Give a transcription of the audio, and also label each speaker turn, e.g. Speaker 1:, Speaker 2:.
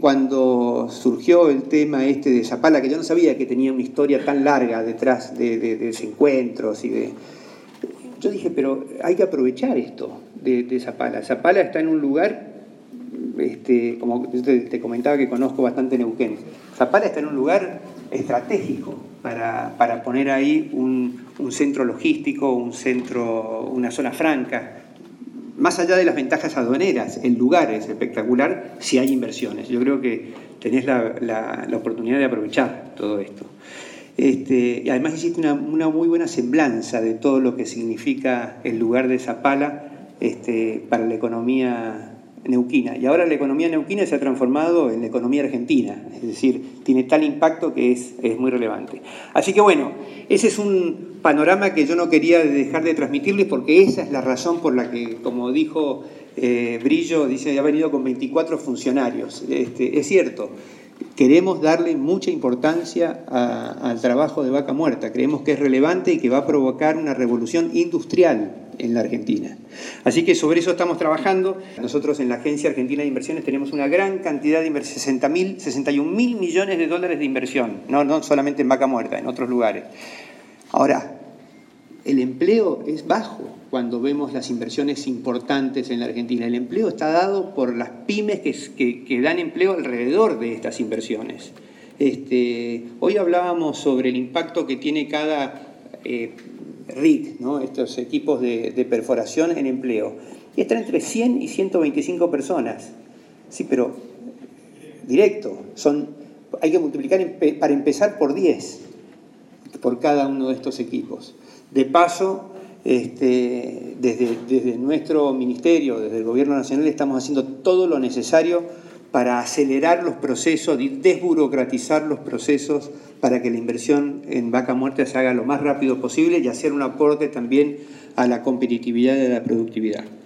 Speaker 1: cuando surgió el tema este de Zapala, que yo no sabía que tenía una historia tan larga detrás de desencuentros yo dije, pero hay que aprovechar esto de Zapala. Zapala está en un lugar, como te comentaba que conozco bastante Neuquén, Zapala está en un lugar estratégico para poner ahí un centro logístico, una zona franca. Más allá de las ventajas aduaneras, el lugar es espectacular si hay inversiones. Yo creo que tenés la oportunidad de aprovechar todo esto. Y además existe una muy buena semblanza de todo lo que significa el lugar de Zapala para la economía neuquina. Y ahora la economía neuquina se ha transformado en la economía argentina, es decir, tiene tal impacto que es muy relevante. Así que bueno, ese es un panorama que yo no quería dejar de transmitirles porque esa es la razón por la que, como dijo Brillo, dice, ha venido con 24 funcionarios. Es cierto, queremos darle mucha importancia al trabajo de Vaca Muerta, creemos que es relevante y que va a provocar una revolución industrial en la Argentina. Así que sobre eso estamos trabajando. Nosotros en la Agencia Argentina de Inversiones tenemos una gran cantidad de inversión, 61.000 millones de dólares de inversión, no solamente en Vaca Muerta, en otros lugares. Ahora, el empleo es bajo cuando vemos las inversiones importantes en la Argentina. El empleo está dado por las pymes que dan empleo alrededor de estas inversiones. Hoy hablábamos sobre el impacto que tiene cada RIC, ¿no? Estos equipos de perforación en empleo. Y están entre 100 y 125 personas. Sí, pero directo. Hay que multiplicar para empezar por 10 por cada uno de estos equipos. De paso, desde nuestro ministerio, desde el Gobierno Nacional, estamos haciendo todo lo necesario para acelerar los procesos, desburocratizar los procesos para que la inversión en Vaca Muerta se haga lo más rápido posible y hacer un aporte también a la competitividad y a la productividad.